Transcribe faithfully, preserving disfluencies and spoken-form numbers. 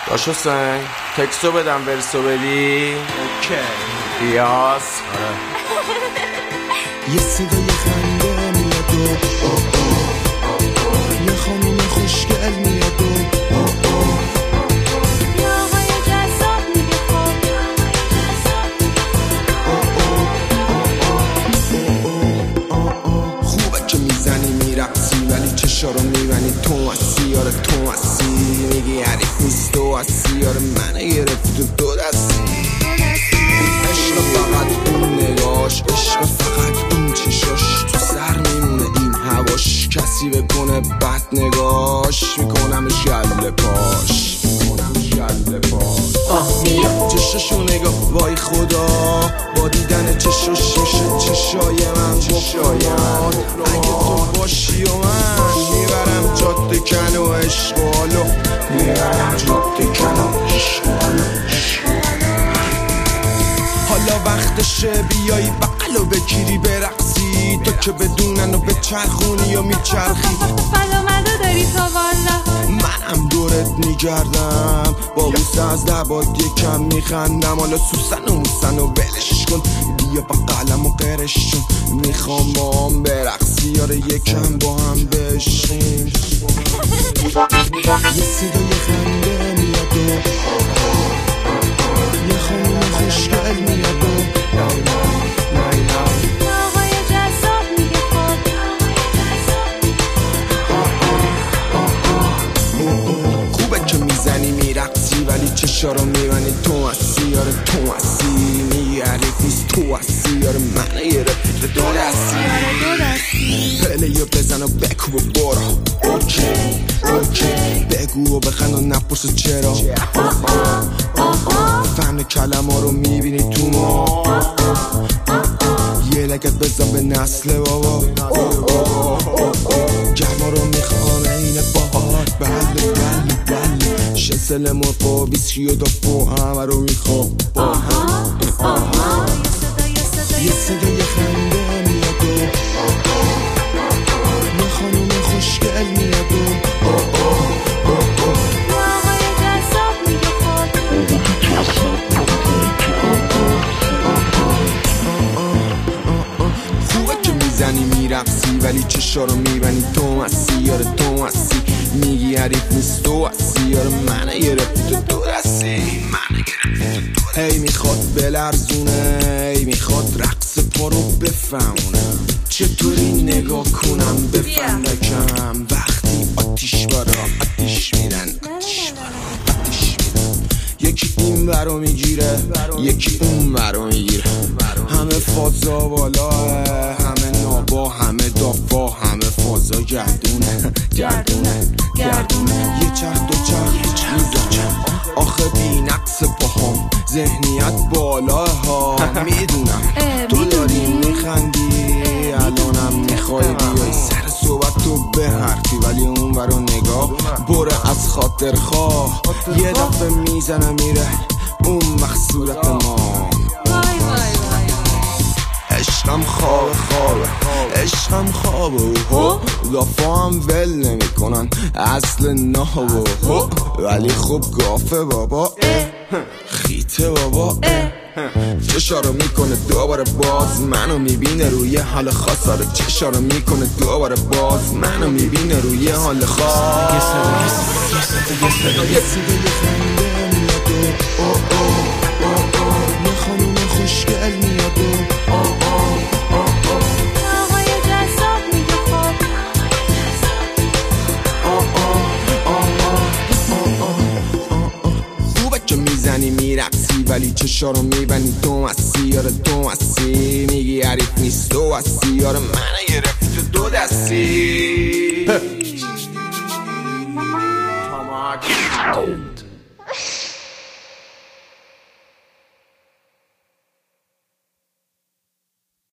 باش حسین تکستو بدم ورسو بدی. اوکی بیاس. آره یه صدای خنده میاد و یه خانوم خوشگل میاد و یه آقای جذاب میگه خب خوبه که میزنی میرقصی ولی چشا رو میبنی تو هستی. آره تو هستی میگی حریف نیست تو هستی. آره منو گرفت دو دستی. عشق فقط اون نگاش، عشق فقط اون چشاش، تو سر میمونه این هواش. کسی بکنه بد نگاش میکنمش گله پاش، میکنمش گله پاش. چشاشو نگاه وای خدا، با دیدن چشاش میشه چشای من بکن. اگه تو باشی و من میبرم جاده کن و عشق و حالو، میبرم جاده کن و عشق و حالو. حالا وقتشه بیایی بقلو بگیری برقصی، تو که بدونن و بچرخونی و میچرخی. فلا مدو داری تو والا، منم دورت میگردم با بوسه از لبات یکم میخندم. حالا سوسن و موسن و ولش کن، بیا با قلم و قرشون. میخوام با هم برقصی، آره یکم با هم بشیم. یه صدای خنده میاد و یه خانوم خوشگل میاد و یه آقای جذاب میگه خب خوبه که میزنی میرقصی ولی چشا رو میبنی تو هستی. آره تو هستی میگی حریف نیست تو هستی. آره منو گرفت دو دستی. پلیو بزن و بکو و برو. اوکی اوکی بگو و بخند و نپرس چرا. فن کلم ها رو میبینی تو ما، یه لگت بزن به نسل بابا. گرما رو میخوام اینه باهات. بله بله بله شنسل مرپا ویسکی و دافو همه رو میخوام با هم. یه صدای خنده میاد و یه خانوم خوشگل میاد و یه آقای جذاب میگه خوبه که میزنی میرقصی ولی چشا رو میبنی تو هستی. آره تو هستی میگی حریف نیست تو هستی. آره منو گرفت تو دستی، منو گرفت تو. هی میخواد بلرزونه، هی میخواد رقص پا رو بفهمونه. چطوری نگاه کنم بفهمکم وقتی آتیش بارا آتیش میرن، آتیش بارا آتیش میرن. یکی این برو میگیره یکی اون برو میگیره. همه فازا بالاه، همه نابا همه دافا، همه فازا گردونه گردونه گردونه. یه چرخ دو چرخ میزنم آخه بی نقص باهم، ذهنیت بالا ها. میدونم تو داری میخندی الانم میخوای بیای سر صحبت تو به حرفی، ولی اون برو نگاه بره از خاطر خواه. یه دفعه میزنه میره اون وقت صورت ما. عشقم خواب خوابه عشقم خوابه هو دافا هم ول نمی کنن اصل نهو هو، ولی خوب گافه بابا خیته بابا. چشا رو میکنه دوباره باز منو میبینه روی حال خاص. آره چشا رو میکنه دوباره باز منو میبینه روی حال خاص. یه صدای خنده میاد و یه خانوم خوشگل میاد و میزنی میرقصی ولی چشا رو میبنی تو هستی. آره تو هستی میگی حریف نیست تو هستی. آره منو گرفت دو دستی.